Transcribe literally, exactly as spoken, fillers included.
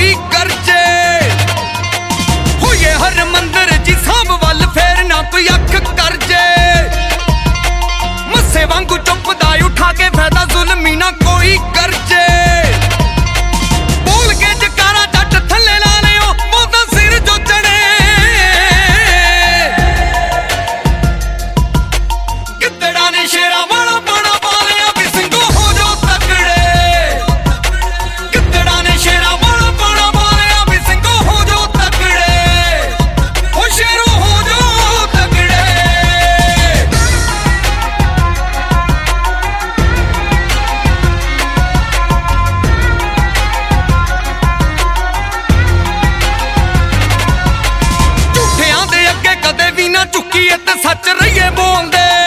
कोई गरजे। होइए हर मंदिर जी सांभ वल फेर ना कोई अख करजे। मस्से वांगू चुपदा उठा के फायदा जुल्मी ना कोई करजे। बोल के जकारा जट थले ला लियो मोदा सिर जो चढ़े। गिद्दड़ा ने शेरा वाला बड़ा पालिया भी सिंगो हो जो तगड़े। गिद्दड़ा ने शेरा वाला बड़ा पालिया भी सिंगो हो जो तगड़े। हो शेरो हो जो तगड़े। झूठियां दे अगे कदे भी ना झुकीए ते सच रहिए बोलदे।